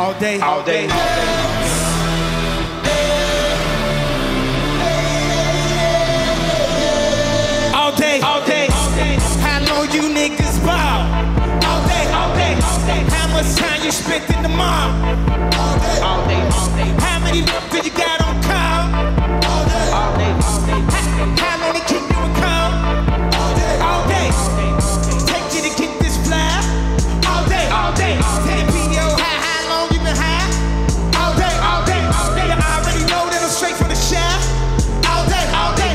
all day, all day. All day, all day. How long you niggas ball? All day, all day. How much time you spent in the mall? All day, all day. How many do you got on call? All day, all day. How many keep you in call? All day, all day. Take you to get this fly? All day, all day. Tell the PO how long you been high? All day, all day. You already know that I'm straight from the shaft. All day, all day.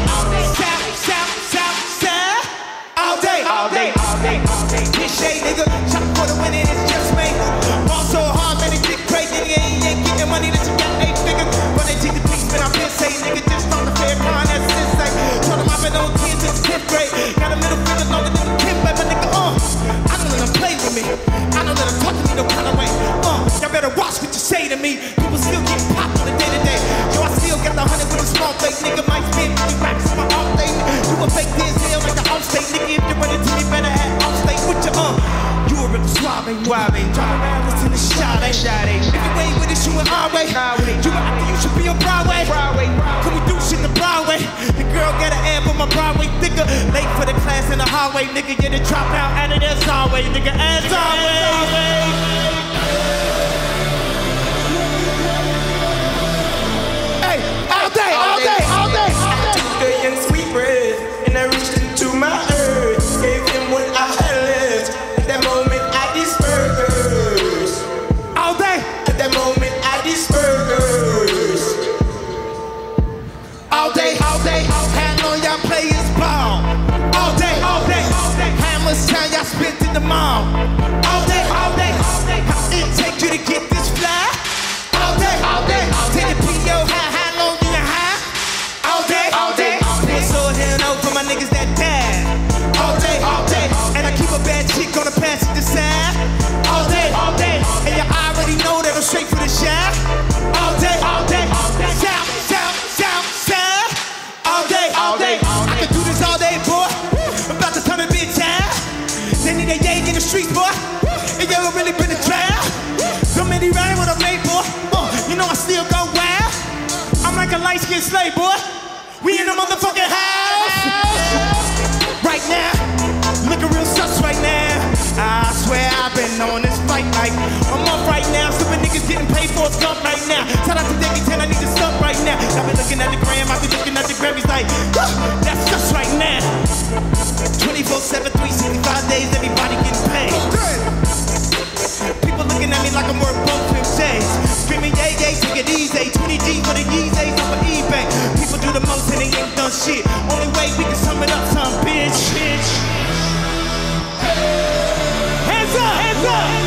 South. All day, all day. This shade, nigga. Shot for the winning, it's just me. Ball so hard, man, it get crazy. Nigga, ain't getting money that you got 8 figures. But they take the piece, man, I've been saying, nigga, just on the fair con, that's insane. Told them I've been on 10 since 10th grade. Got a middle finger longer than a kid, but nigga, I don't let them play with me. I don't let them talk to me no kind of way. Y'all better watch what you say to me. People still get popped on the day to day. Yo, I still got the 100 with a small face. Nigga might spend 50 racks on my off day. You a fake this hell like the off state. Nigga, if you're running to me, better have off state with your You a real suave, drive around, listen to shot, If you ain't with it, you an R-way. You acting, you should be on Broadway. Can we do shit in the Broadway? The girl got an amp on my Broadway thicker. Late for the class in the hallway. Nigga, get a drop out out of there, always. Nigga, as always. Hey, all day. Took the young sweet breath and I reached into my earth. Gave him what I had left. At that moment I dispersed. All day. At that moment I dispersed. All day. How long y'all players ball? All day. How much time y'all spent in the mall? All day. How it take you to get this fly? All day. Tell the PO how long you been high? All day. So hell no for my niggas that died. All day. And I keep a bad chick on the passenger side. All day. And you already know that I'm straight for the shaft. All day. South. All day. I can do this all day, boy. I'm about to turn a bitch out. They need a yang in the street, boy. And you ever really been a trial? So many rhyme what I made, boy. You know I still go wild. I'm like a light-skinned slave, boy. We in the motherfucking house. Right now, looking real sus right now. I swear I've been on this fight like I'm off right now. Stupid niggas getting paid for a skunk right now. Shout out to Dickie 10, I need to stump right now. I've been looking at the gram, I've been looking at the Grammys like, that's sus right now. 24/7, 365 days, everybody getting paid. People looking at me like I'm worth both Pimp J's. Screaming yay, take it easy. 20 G for the Yeezys off of eBay. People do the most and they ain't done shit. Only way we can sum it up, some bitch. Hands up!